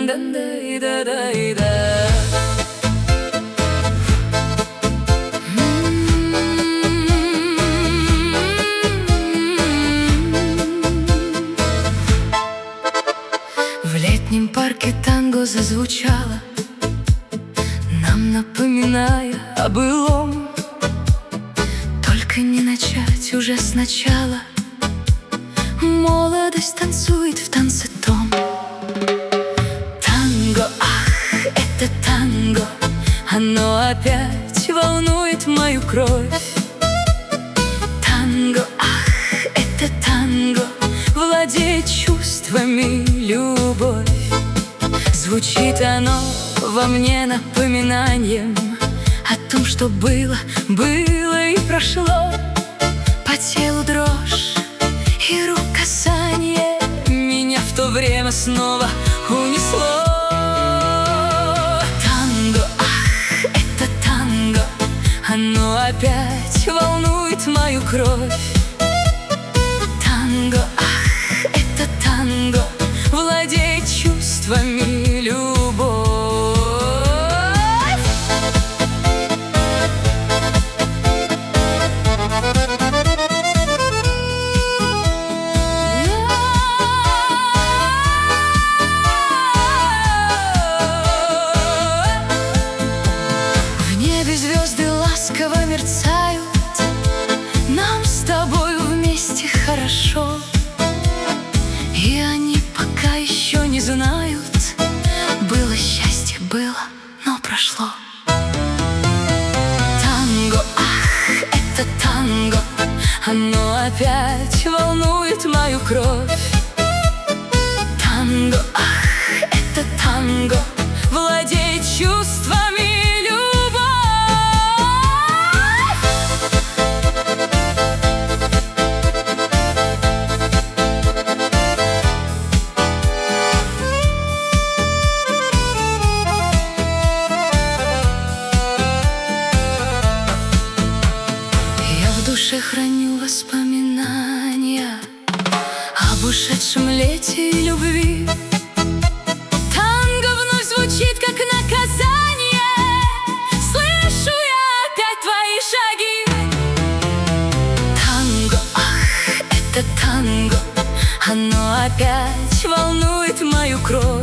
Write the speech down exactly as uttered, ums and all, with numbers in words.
да-да-да-да-да-да. В летнем парке танго зазвучало, нам напоминая о былом. Только не начать уже сначала, молодость танцует в танце том. Танго, ах, это танго, оно опять волнует мою кровь. Танго, ах, это танго, владеет чувствами любовь. Звучит оно во мне напоминанием о том, что было, было и прошло. По телу дрожь и рук касание меня в то время снова унесло. Танго, ах, это танго, оно опять волнует мою кровь. Танго, ах, это танго, владеет чувствами любовь. В небе звезды ласково мерцают, нам с тобою вместе хорошо. И они пока еще не знают, было счастье, было, но прошло. Танго, ах, это танго, оно опять волнует мою кровь. Танго, ах, это танго, владеет чувствами любовь. Я в душе храню воспоминания об ушедшем лете и любви. Танго вновь звучит, как наказание. Слышу я опять твои шаги. Танго, ах, это танго, оно опять волнует мою кровь.